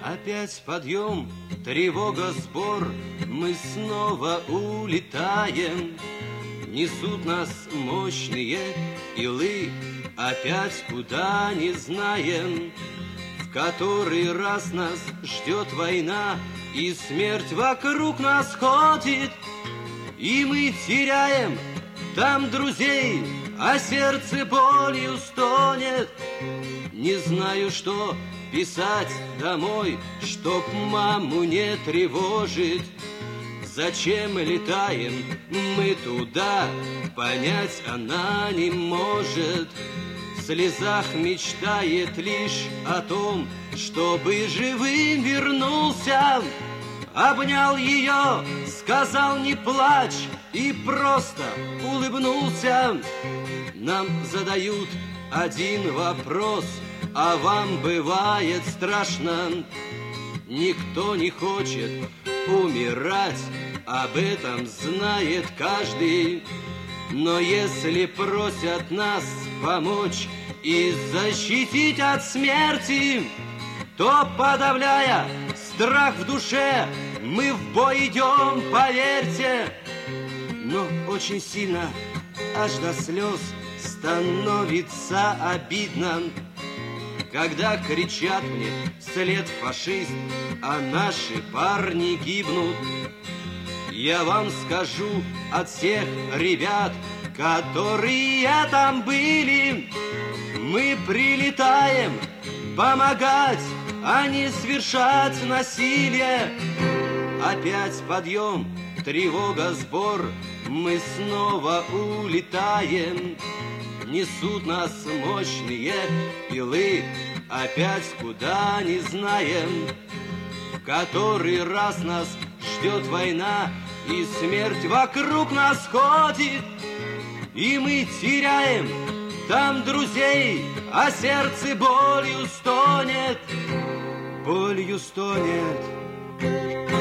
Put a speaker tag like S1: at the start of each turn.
S1: Опять подъем, тревога, сбор, мы снова улетаем. Несут нас мощные илы, опять куда не знаем. В который раз нас ждет война, и смерть вокруг нас ходит. И мы теряем там друзей, а сердце болью стонет. Не знаю, что писать домой, чтоб маму не тревожить. Зачем летаем мы туда, понять она не может. В слезах мечтает лишь о том, чтобы живым вернулся. Обнял ее, сказал не плачь и просто улыбнулся. Нам задают один вопрос, а вам бывает страшно? Никто не хочет умирать, об этом знает каждый. Но если просят нас помочь и защитить от смерти, то, подавляя страх в душе, мы в бой идем, поверьте. Но очень сильно, аж до слез, становится обидно, когда кричат мне вслед фашист, а наши парни гибнут. Я вам скажу от всех ребят, которые там были, мы прилетаем помогать, а не совершать насилие. Опять подъем, тревога, сбор, мы снова улетаем. Несут нас мощные пилы, опять куда не знаем. В который раз нас ждет война, и смерть вокруг нас ходит. И мы теряем там друзей, а сердце болью стонет. Болью стонет.